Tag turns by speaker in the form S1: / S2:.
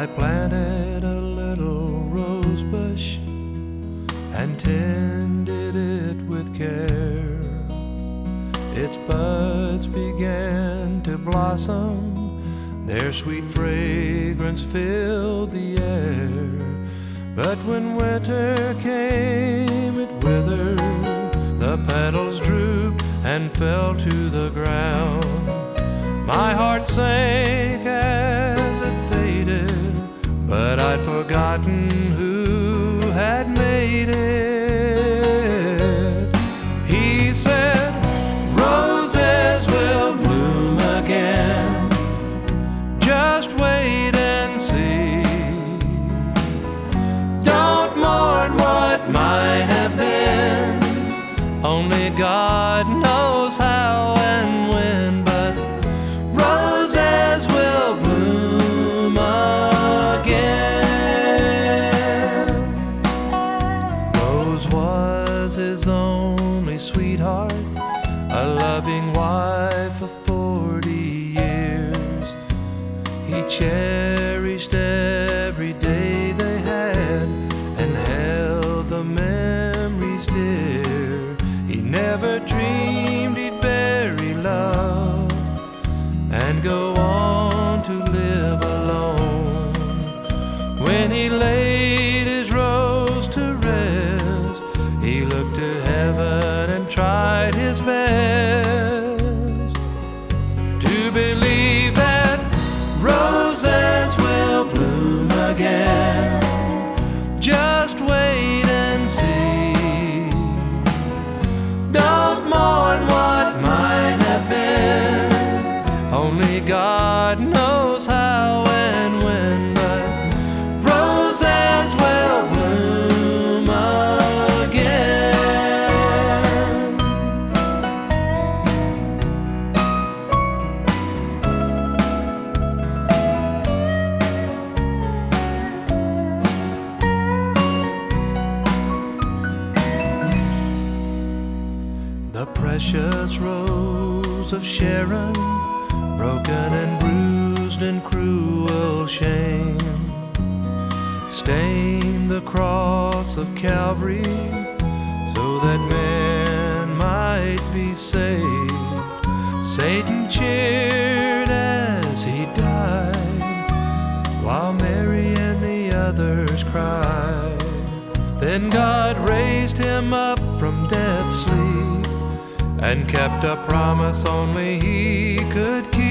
S1: planted a little rose bush and tended it with care. Its buds began to blossom, their sweet fragrance filled the air. But when winter came, it withered, the petals drooped and fell to the ground. My heart sank as it faded, but I'd forgotten who had made it. He said, "Roses will bloom again, just wait and see. Don't mourn what might have been, only God knows how and when, but roses will bloom again." Rose was his only sweetheart, a loving wife of 40 years. He cherished every day they had and held the memories dear. He never dreamed he'd bury love and go on to live alone. When he laid his rose to rest, he looked to heaven and tried his best to believe that roses will bloom again. Just wait and see. Don't mourn what might have been, only God knows how and when, but roses will bloom again. The precious rose of Sharon, broken and bruised in cruel shame, stained the cross of Calvary so that man might be saved. Satan cheered as he died, while Mary and the others cried. Then God raised him up from death's sleep and kept a promise only he could keep.